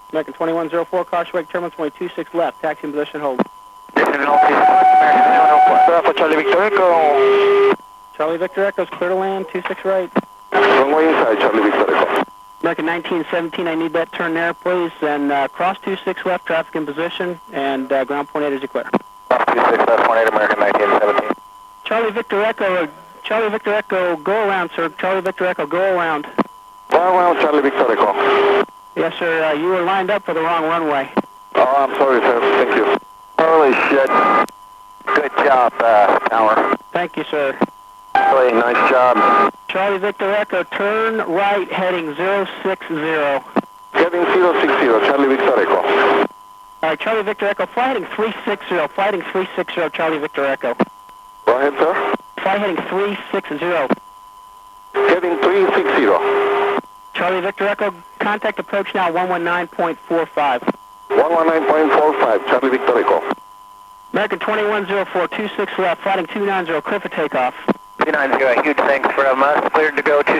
American 2104, caution wake, terminal 26 left, taxi in position, hold. Position hold, please. American 2104. For Charlie Victor Echo. Charlie Victor Echo's clear to land, 26 right. Runway inside, Charlie Victor Echo. American 1917, I need that turn there, please, and cross 26 left, traffic in position, and ground point 8 is clear. Cross 26 left, point 8, American 1917. Charlie Victor Echo, go around, sir. Charlie Victor Echo, go around. Go around, Charlie Victor Echo. Yes, sir, you were lined up for the wrong runway. Oh, I'm sorry, sir. Thank you. Holy shit. Good job, Tower. Thank you, sir. Really nice job. Charlie Victor Echo, turn right, heading 060. Heading 060, Charlie Victor Echo. All right, Charlie Victor Echo, fly heading 360, fly heading 360, Charlie Victor Echo. Go ahead, sir. Fly heading 360. Heading 360. Charlie Victor Echo, contact approach now 119.45. 119.45, Charlie Victor Echo. American 2104, 26 left, flighting 290, clear for takeoff. 290, huge thanks from us. Cleared to go to